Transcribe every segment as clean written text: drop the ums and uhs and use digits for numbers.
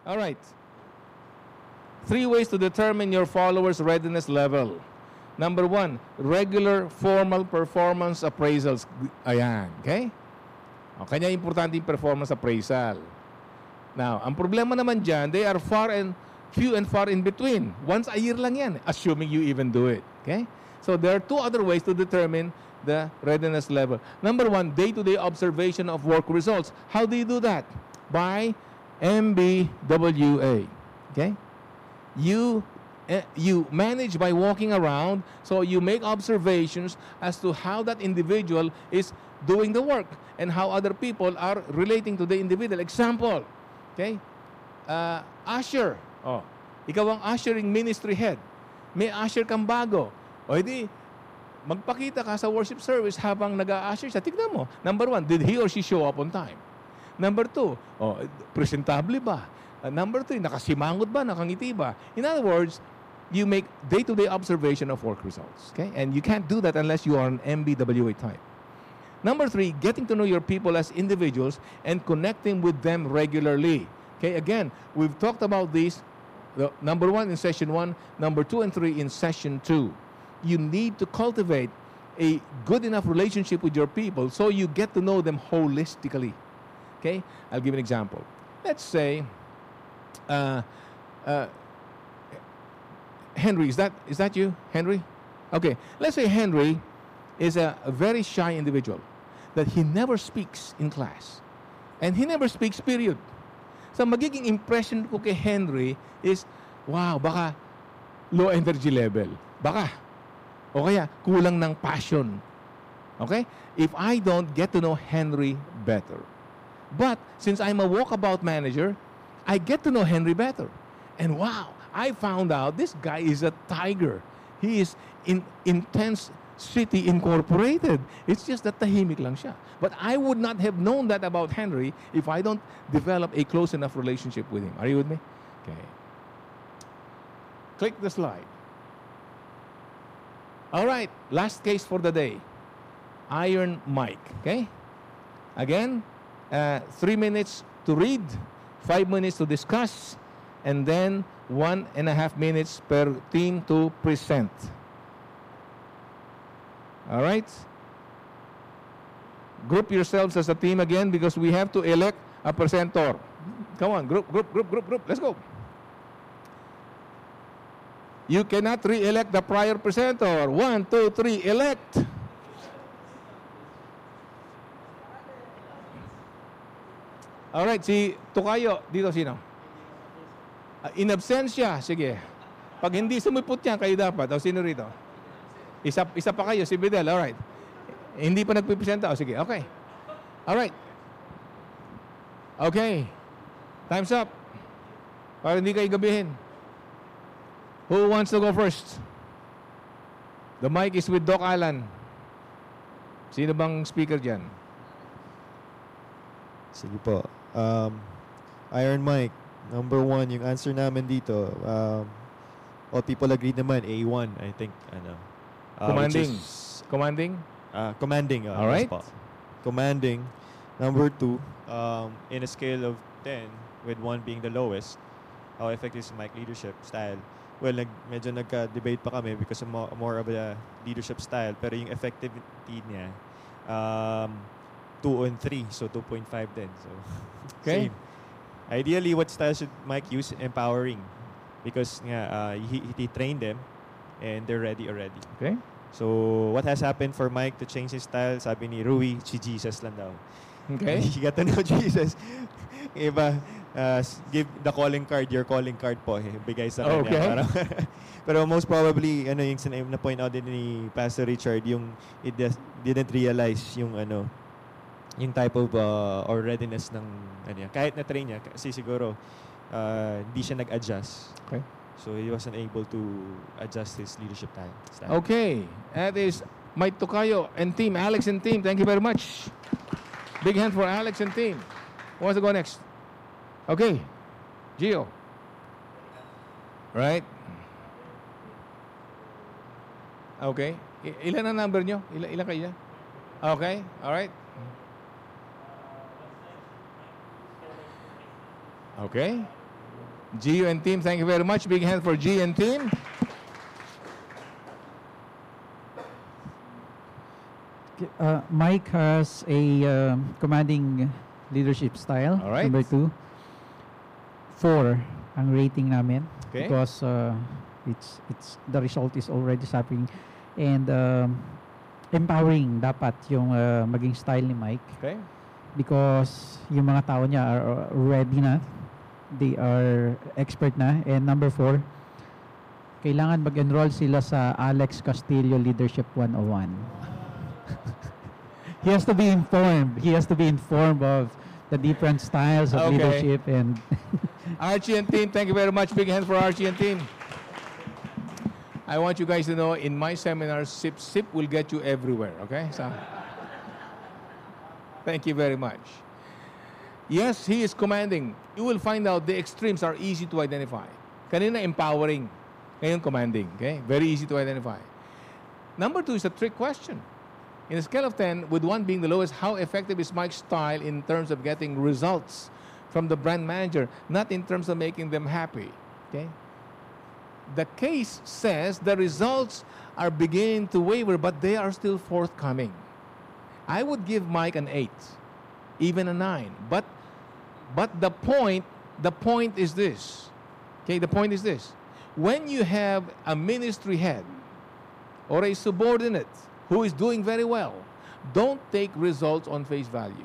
All right. 3 ways to determine your followers' readiness level. Number 1, regular formal performance appraisals. Ayan, okay? O, kanya importante yung performance appraisal. Now, ang problema naman dyan, they are few and far in between. Once a year lang yan, assuming you even do it. Okay? So, there are 2 other ways to determine the readiness level. Number 1, day-to-day observation of work results. How do you do that? By MBWA. Okay? You manage by walking around, so you make observations as to how that individual is doing the work and how other people are relating to the individual. Example, okay? Usher. Oh, ikaw ang ushering ministry head. May usher kang bago. O hindi, magpakita ka sa worship service habang nag-a-usher siya. Tignan mo. Number 1, did he or she show up on time? Number 2, presentable ba? Number 3, nakasimangot ba? Nakangiti ba? In other words, you make day-to-day observation of work results. Okay? And you can't do that unless you are an MBWA type. Number 3, getting to know your people as individuals and connecting with them regularly. Okay? Again, we've talked about these. Number 1 in session 1, number 2 and 3 in session 2. You need to cultivate a good enough relationship with your people so you get to know them holistically. Okay? I'll give an example. Let's say, Henry, is that you, Henry? Okay, let's say Henry is a very shy individual that he never speaks in class and he never speaks, period. So magiging impression ko kay Henry is, wow, baka low energy level, baka, o kaya kulang ng passion. Okay? If I don't get to know Henry better. But since I'm a walkabout manager, I get to know Henry better. And wow, I found out this guy is a tiger. He is in intense city incorporated. It's just that tahimik lang siya. But I would not have known that about Henry if I don't develop a close enough relationship with him. Are you with me? Okay. Click the slide. All right, last case for the day. Iron Mike. Okay? Again, 3 minutes to read, 5 minutes to discuss, and then 1.5 minutes per team to present. All right? Group yourselves as a team again because we have to elect a presenter. Come on, group. Let's go. You cannot re-elect the prior presenter. 1, 2, 3, elect. All right, si Tukayo, dito sino? In absentia, sige. Pag hindi sumipot yan, kayo dapat. O sino rito? Isa pa kayo, si Bidel. All right. Hindi pa nagpipresenta. O sige, okay. All right. Okay. Time's up. Para hindi kayo gabihin. Who wants to go first? The mic is with Doc Alan. Sino bang speaker dyan? Sige po. Iron Mike, number 1, yung answer namin dito, all people agreed naman, A1, I think. Commanding. Commanding. All right. Yes, commanding. Number 2, in a scale of 10, with 1 being the lowest, how effective is Mike leadership style? Well, medyo nagka-debate pa kami because of more of a leadership style. Pero yung effectivity niya, 2 and 3, so 2.5 din. So, okay. Same. Ideally, what style should Mike use? Empowering. Because he trained them and they're ready already. Okay. So, what has happened for Mike to change his style? Sabi ni Rui, si Jesus lang daw. Okay. He got to know Jesus. Iba, give the calling card, your calling card po. Bigay sa kanya. Okay. Pero most probably, yung na-point out din ni Pastor Richard, yung didn't realize yung yung type of or readiness ng kahit na-train niya, kasi siguro hindi siya nag-adjust. Okay. So he wasn't able to adjust his leadership style. Okay. That is Mike Tocayo and team. Alex and team, thank you very much. Big hand for Alex and team. Who wants to go next? Okay. Gio. Right. Okay. Ilan ang number nyo? Ilan kayo? Okay. All right. Okay. Gio and team, thank you very much. Big hand for G and team. Mike has a commanding leadership style. All right. Number 2. 4 ang rating namin. Okay. Because it's the result is already happening. And empowering dapat yung maging style ni Mike. Okay. Because yung mga tao niya are ready na. They are expert na. And number 4, kailangan mag-enroll sila sa Alex Castillo Leadership 101. He has to be informed. He has to be informed of the different styles of Okay. leadership and Archie and team, thank you very much. Big hand for Archie and team. I want you guys to know, in my seminars, SIP will get you everywhere, okay? So, thank you very much. Yes, he is commanding. You will find out the extremes are easy to identify. Kanina empowering, ngayon commanding, okay? Very easy to identify. Number 2 is a trick question. In a scale of 10, with 1 being the lowest, how effective is Mike's style in terms of getting results from the brand manager, not in terms of making them happy? Okay? The case says the results are beginning to waver, but they are still forthcoming. I would give Mike an 8, even a 9. But the point is this. Okay, the point is this. When you have a ministry head or a subordinate who is doing very well, don't take results on face value.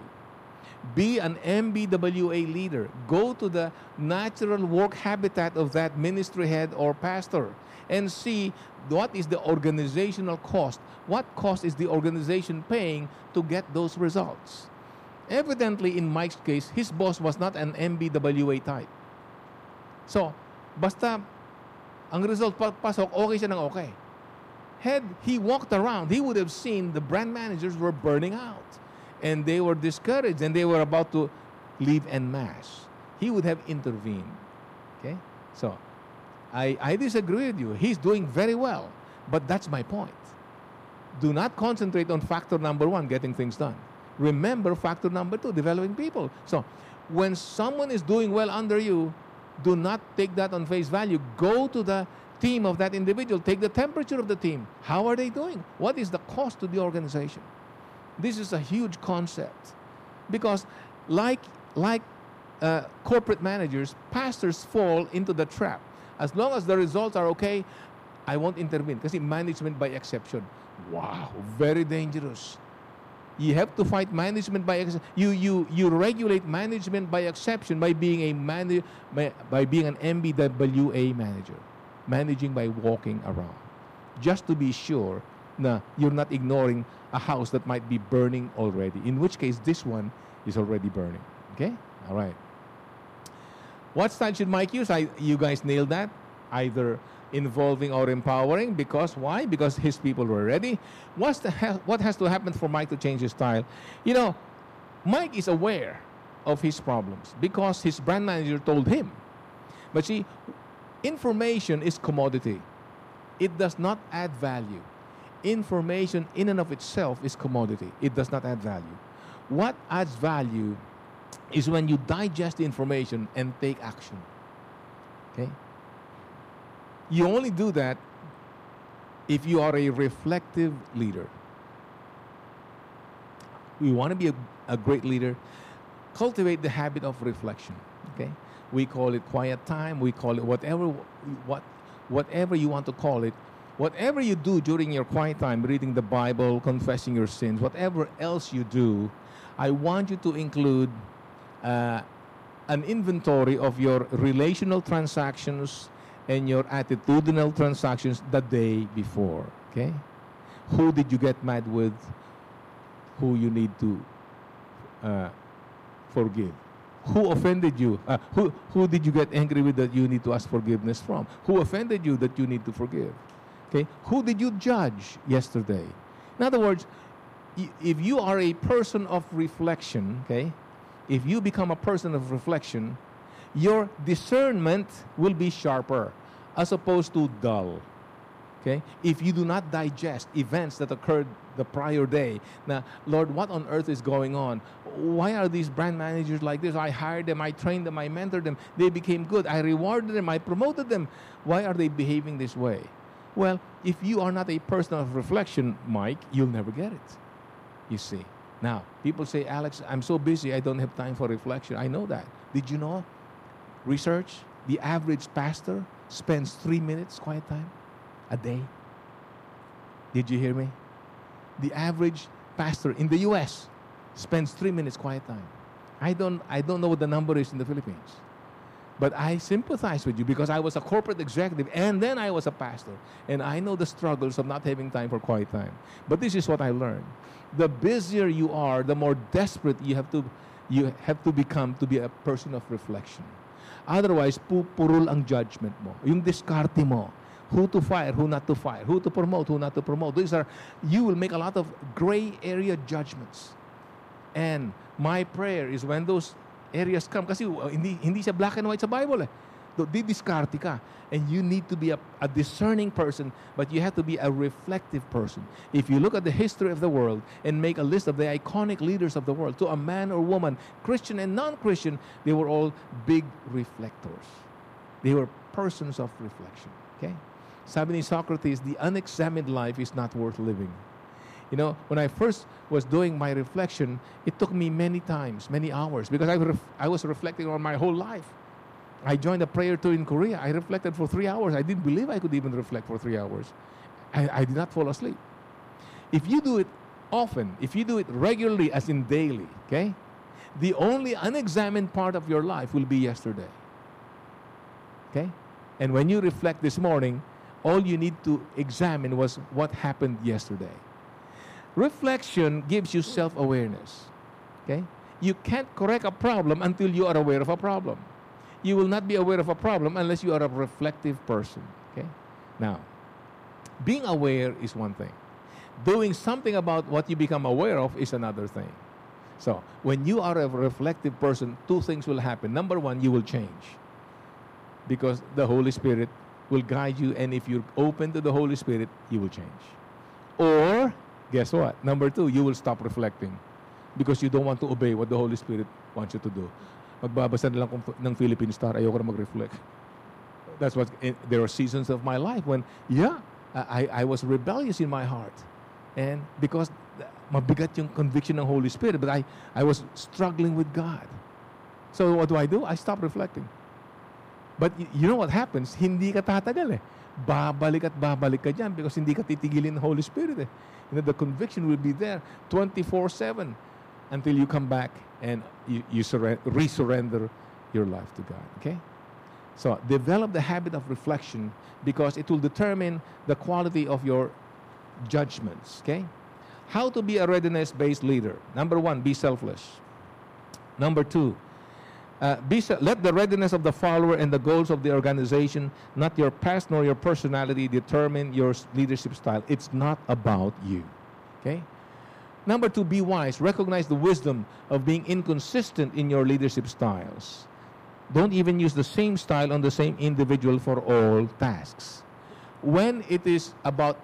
Be an MBWA leader. Go to the natural work habitat of that ministry head or pastor and see what is the organizational cost. What cost is the organization paying to get those results? Evidently, in Mike's case, his boss was not an MBWA type. So, basta ang result pasok, okay siya ng okay. Had he walked around, he would have seen the brand managers were burning out and they were discouraged and they were about to leave en masse. He would have intervened. Okay? So, I disagree with you. He's doing very well, but that's my point. Do not concentrate on factor number 1, getting things done. Remember factor number 2, developing people. So, when someone is doing well under you, do not take that on face value. Go to the team of that individual. Take the temperature of the team. How are they doing? What is the cost to the organization? This is a huge concept. Because like corporate managers, pastors fall into the trap. As long as the results are okay, I won't intervene. Kasi management by exception. Wow, very dangerous. You have to fight management by exception. You regulate management by exception by being an MBWA manager. Managing by walking around. Just to be sure na you're not ignoring a house that might be burning already. In which case, this one is already burning. Okay? All right. What style should Mike use? You guys nailed that. Either involving or empowering. Because why? Because his people were ready. What has to happen for Mike to change his style? You know, Mike is aware of his problems because his brand manager told him. But see, information is commodity. It does not add value. Information in and of itself is commodity. It does not add value. What adds value is when you digest the information and take action. Okay? You only do that if you are a reflective leader. We want to be a great leader. Cultivate the habit of reflection. Okay? We call it quiet time. We call it whatever you want to call it. Whatever you do during your quiet time, reading the Bible, confessing your sins, whatever else you do, I want you to include an inventory of your relational transactions and your attitudinal transactions the day before. Okay? Who did you get mad with? Who you need to forgive? Who offended you? Who did you get angry with that you need to ask forgiveness from? Who offended you that you need to forgive? Okay? Who did you judge yesterday? In other words, if you are a person of reflection, okay, if you become a person of reflection, your discernment will be sharper as opposed to dull. Okay? If you do not digest events that occurred the prior day. Now, Lord, what on earth is going on? Why are these brand managers like this? I hired them, I trained them, I mentored them. They became good. I rewarded them, I promoted them. Why are they behaving this way? Well, if you are not a person of reflection, Mike, you'll never get it. You see. Now, people say, Alex, I'm so busy, I don't have time for reflection. I know that. Did you know? Research, the average pastor spends 3 minutes quiet time a day. Did you hear me? The average pastor in the U.S. spends 3 minutes quiet time. I don't know what the number is in the Philippines. But I sympathize with you because I was a corporate executive and then I was a pastor. And I know the struggles of not having time for quiet time. But this is what I learned. The busier you are, the more desperate you have to become to be a person of reflection. Otherwise, purul ang judgment mo. Yung diskarte mo. Who to fire, who not to fire. Who to promote, who not to promote. You will make a lot of gray area judgments. And my prayer is when those areas come, kasi hindi siya black and white sa Bible eh. Didiskarte ka. And you need to be a discerning person, but you have to be a reflective person. If you look at the history of the world and make a list of the iconic leaders of the world, to a man or woman, Christian and non-Christian, they were all big reflectors. They were persons of reflection. Okay? Sabi ni Socrates, the unexamined life is not worth living. You know, when I first was doing my reflection, it took me many times, many hours, because I was reflecting on my whole life. I joined a prayer tour in Korea. I reflected for 3 hours. I didn't believe I could even reflect for 3 hours. I did not fall asleep. If you do it often, if you do it regularly, as in daily, okay, the only unexamined part of your life will be yesterday. Okay? And when you reflect this morning, all you need to examine was what happened yesterday. Reflection gives you self-awareness. Okay? You can't correct a problem until you are aware of a problem. You will not be aware of a problem unless you are a reflective person. Okay? Now, being aware is one thing. Doing something about what you become aware of is another thing. So, when you are a reflective person, two things will happen. Number one, you will change. Because the Holy Spirit will guide you, and if you're open to the Holy Spirit, you will change. Or, guess what? Number two, you will stop reflecting because you don't want to obey what the Holy Spirit wants you to do. Magbabasa na lang ng Philippine Star, ayoko na mag-reflect. That's what, there are seasons of my life when, I was rebellious in my heart. And because mabigat yung conviction ng Holy Spirit, but I was struggling with God. So what do? I stop reflecting. But you know what happens? Hindi ka tatagal eh. Babalik at babalik ka dyan because hindi ka titigilin ng Holy Spirit eh. You know, the conviction will be there 24/7 until you come back and you resurrender your life to God. Okay? So develop the habit of reflection because it will determine the quality of your judgments. Okay? How to be a readiness-based leader? Number one, be selfless. Number two, let the readiness of the follower and the goals of the organization, not your past nor your personality, determine your leadership style. It's not about you. Okay? Number two, be wise. Recognize the wisdom of being inconsistent in your leadership styles. Don't even use the same style on the same individual for all tasks. When it is about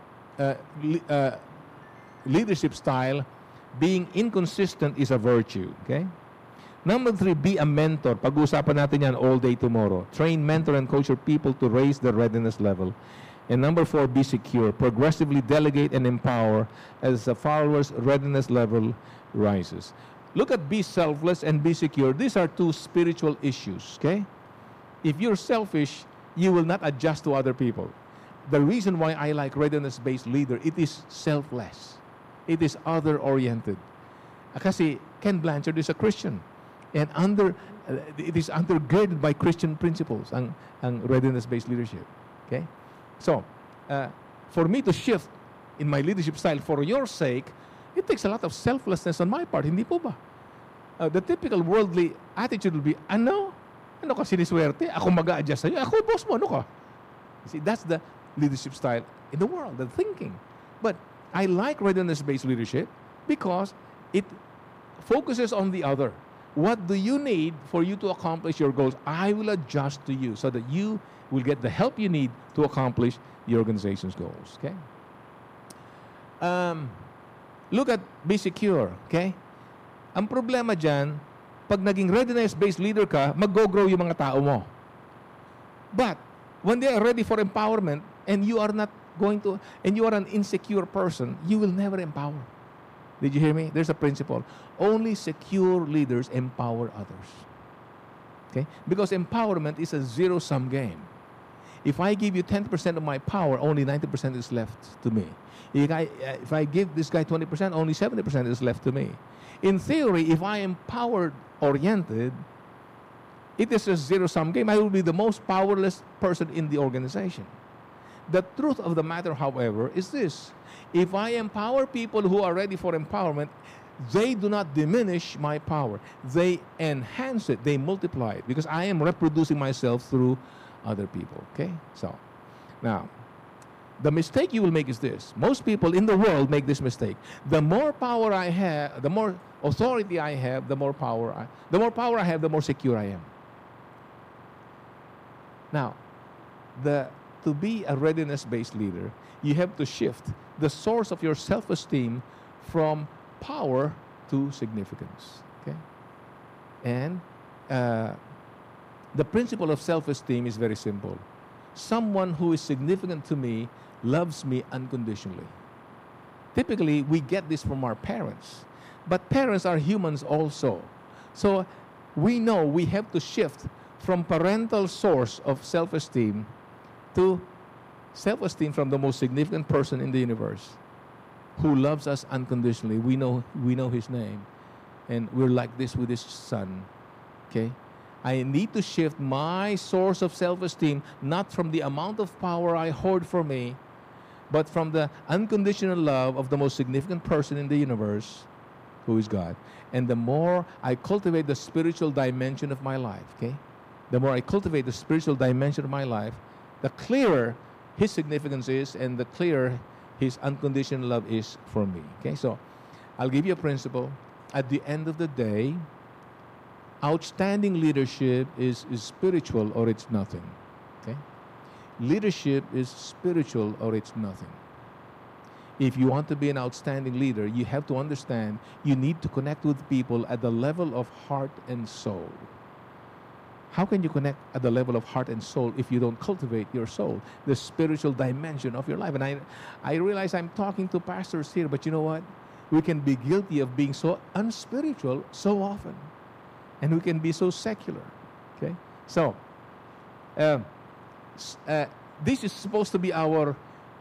leadership style, being inconsistent is a virtue. Okay? Number three, be a mentor. Pag-uusapan natin yan all day tomorrow. Train, mentor, and coach your people to raise their readiness level. And number four, be secure. Progressively delegate and empower as the follower's readiness level rises. Look at be selfless and be secure. These are two spiritual issues, okay? If you're selfish, you will not adjust to other people. The reason why I like readiness-based leader, it is selfless. It is other-oriented. Kasi Ken Blanchard is a Christian. And it is undergirded by Christian principles, ang readiness-based leadership. Okay? So, for me to shift in my leadership style for your sake, it takes a lot of selflessness on my part. Hindi po ba? The typical worldly attitude will be, ano ka siniswerte? Ako mag-a-adjust sa'yo. Ako, boss mo, ano ka? See, that's the leadership style in the world, the thinking. But I like readiness-based leadership because it focuses on the other. What do you need for you to accomplish your goals? I will adjust to you so that you will get the help you need to accomplish the organization's goals. Okay? Look at Be Secure, okay? Ang problema dyan, pag naging readiness-based leader ka, mag-go-grow yung mga tao mo. But, when they are ready for empowerment, and you are not going to, and you are an insecure person, you will never empower. Did you hear me? There's a principle. Only secure leaders empower others. Okay? Because empowerment is a zero-sum game. If I give you 10% of my power, only 90% is left to me. If I give this guy 20%, only 70% is left to me. In theory, if I am power-oriented, it is a zero-sum game. I will be the most powerless person in the organization. The truth of the matter, however, is this. If I empower people who are ready for empowerment, they do not diminish my power. They enhance it. They multiply it. Because I am reproducing myself through other people. Okay? So, now, the mistake you will make is this. Most people in the world make this mistake. The more power I have, the more authority I have, the more power I have, the more secure I am. Now, to be a readiness-based leader, you have to shift the source of your self-esteem from power to significance. Okay? And the principle of self-esteem is very simple. Someone who is significant to me loves me unconditionally. Typically, we get this from our parents. But parents are humans also. So we know we have to shift from parental source of self-esteem to self-esteem from the most significant person in the universe who loves us unconditionally. We know his name. And we're like this with his son. Okay? I need to shift my source of self-esteem not from the amount of power I hoard for me, but from the unconditional love of the most significant person in the universe, who is God. And the more I cultivate the spiritual dimension of my life, okay? The more I cultivate the spiritual dimension of my life, the clearer his significance is and the clearer his unconditional love is for me. Okay, so I'll give you a principle. At the end of the day, outstanding leadership is spiritual or it's nothing. Okay? Leadership is spiritual or it's nothing. If you want to be an outstanding leader, you have to understand you need to connect with people at the level of heart and soul. How can you connect at the level of heart and soul if you don't cultivate your soul, the spiritual dimension of your life? And I realize I'm talking to pastors here, but you know what? We can be guilty of being so unspiritual so often. And we can be so secular. Okay? So, this is supposed to be our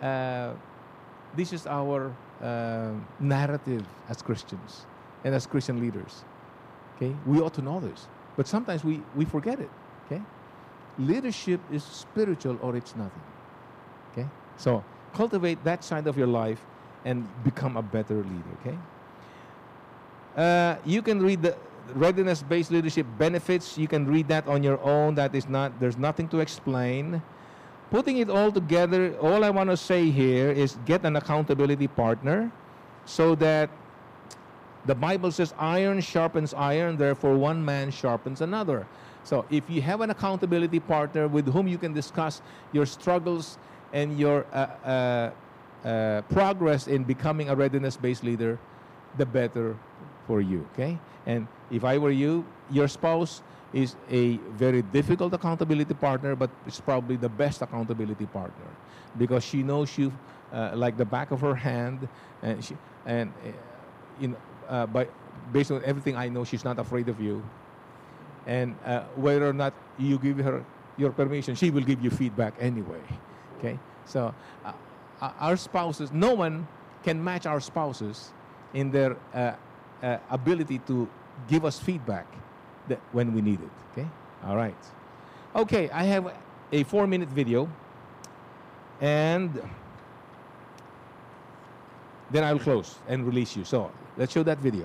narrative as Christians and as Christian leaders. Okay? We ought to know this. But sometimes we forget it. Okay? Leadership is spiritual or it's nothing. Okay? So cultivate that side of your life and become a better leader. Okay? You can read the readiness-based leadership benefits. You can read that on your own. There's nothing to explain. Putting it all together, all I want to say here is get an accountability partner so that the Bible says iron sharpens iron, therefore one man sharpens another. So if you have an accountability partner with whom you can discuss your struggles and your progress in becoming a readiness-based leader, the better for you, okay? And if I were you, your spouse is a very difficult accountability partner, but it's probably the best accountability partner because she knows you like the back of her hand, and based on everything I know, she's not afraid of you. And whether or not you give her your permission, she will give you feedback anyway. Okay? So our spouses, no one can match our spouses in their ability to give us feedback when we need it. Okay? All right. Okay, I have a 4-minute video. And then I'll close and release you. So let's show that video.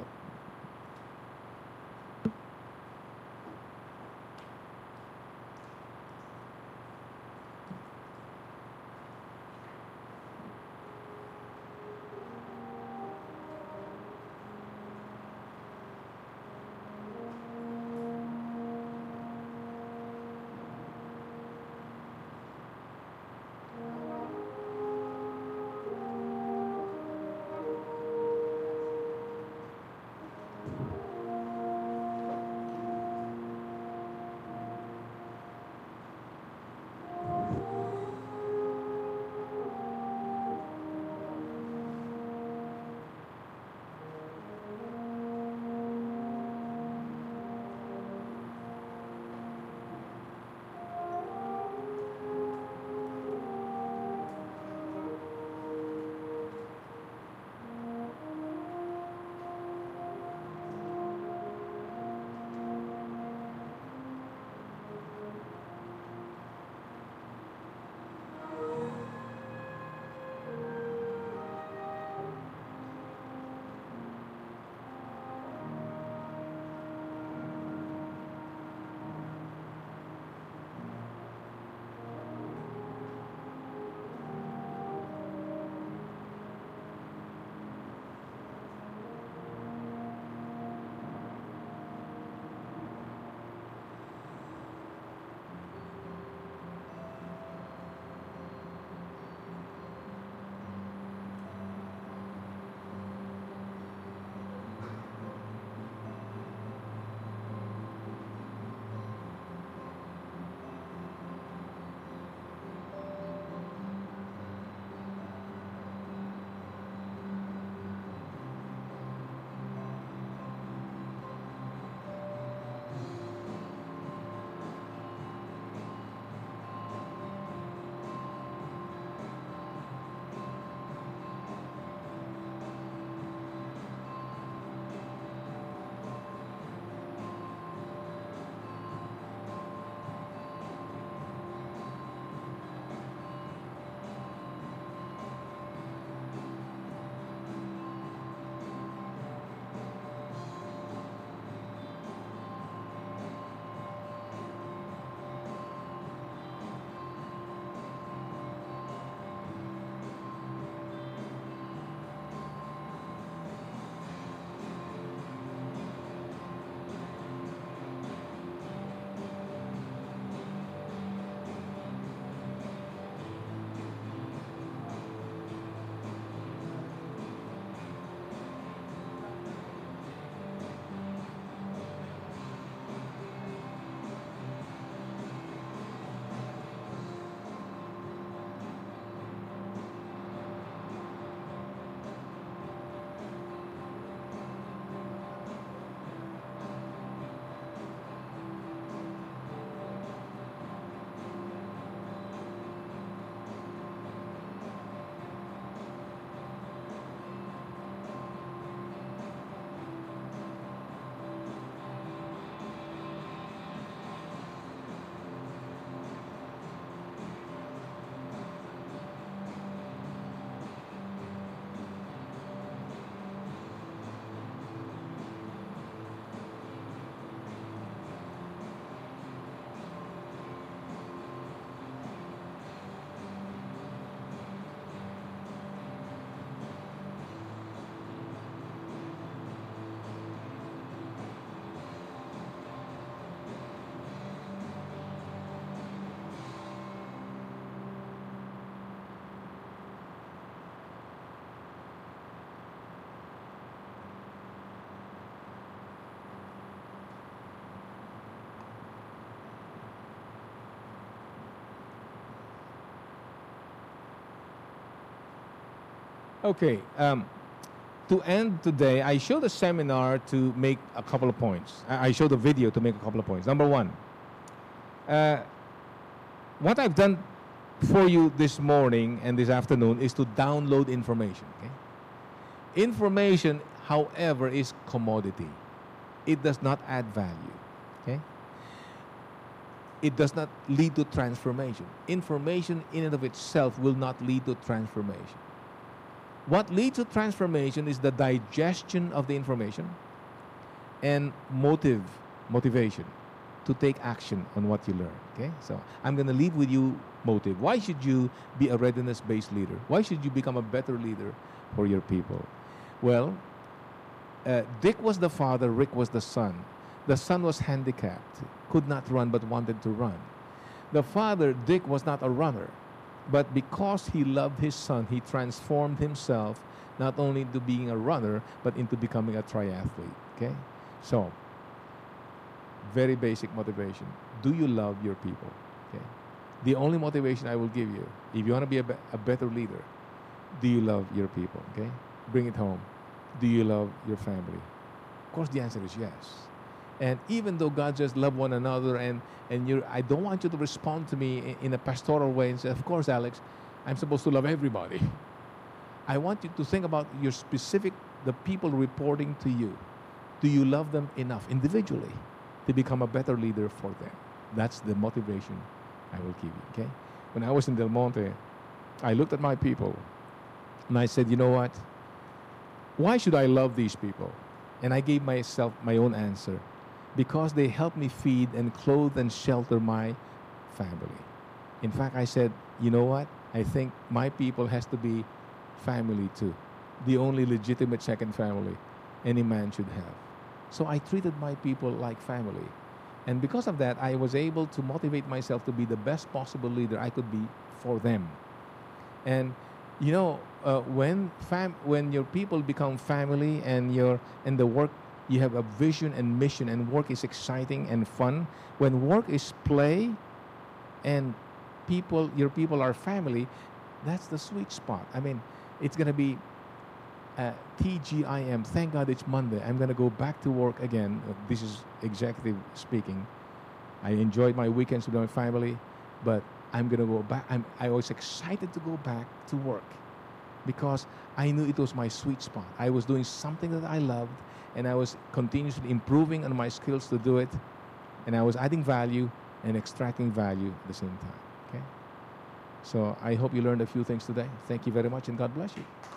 Okay. To end today, I showed a seminar to make a couple of points. I showed a video to make a couple of points. Number one, what I've done for you this morning and this afternoon is to download information. Okay? Information, however, is commodity. It does not add value. Okay? It does not lead to transformation. Information in and of itself will not lead to transformation. What leads to transformation is the digestion of the information and motivation to take action on what you learn. Okay? So I'm going to leave with you motive. Why should you be a readiness-based leader? Why should you become a better leader for your people? Well, Dick was the father, Rick was the son. The son was handicapped, could not run but wanted to run. The father, Dick, was not a runner, but because he loved his son, he transformed himself not only into being a runner, but into becoming a triathlete. Okay? So, very basic motivation. Do you love your people? Okay? The only motivation I will give you, if you want to be a better leader, do you love your people? Okay? Bring it home. Do you love your family? Of course, the answer is yes. And even though God says love one another, and I don't want you to respond to me in a pastoral way and say, of course, Alex, I'm supposed to love everybody. I want you to think about your specific, the people reporting to you. Do you love them enough individually to become a better leader for them? That's the motivation I will give you, okay? When I was in Del Monte, I looked at my people and I said, you know what? Why should I love these people? And I gave myself my own answer. Because they help me feed and clothe and shelter my family. In fact, I said, you know what? I think my people has to be family too. The only legitimate second family any man should have. So I treated my people like family. And because of that, I was able to motivate myself to be the best possible leader I could be for them. And you know, when your people become family and the work, you have a vision and mission, and work is exciting and fun. When work is play and your people are family, that's the sweet spot. I mean, it's going to be TGIM. Thank God it's Monday. I'm going to go back to work again. This is executive speaking. I enjoyed my weekends with my family, but I'm going to go back. I was excited to go back to work because I knew it was my sweet spot. I was doing something that I loved, and I was continuously improving on my skills to do it, and I was adding value and extracting value at the same time. Okay? So I hope you learned a few things today. Thank you very much, and God bless you.